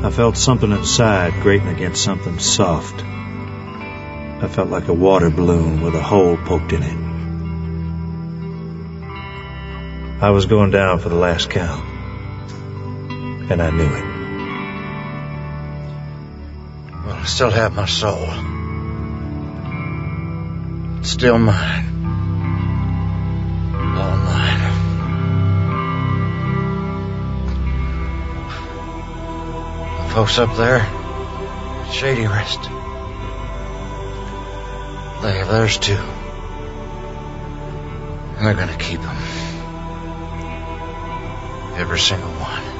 I felt something inside grating against something soft. I felt like a water balloon with a hole poked in it. I was going down for the last count, and I knew it. Well, I still have my soul. It's still mine. All mine. The folks up there at Shady Rest, they have theirs too. And they're gonna keep them. Every single one.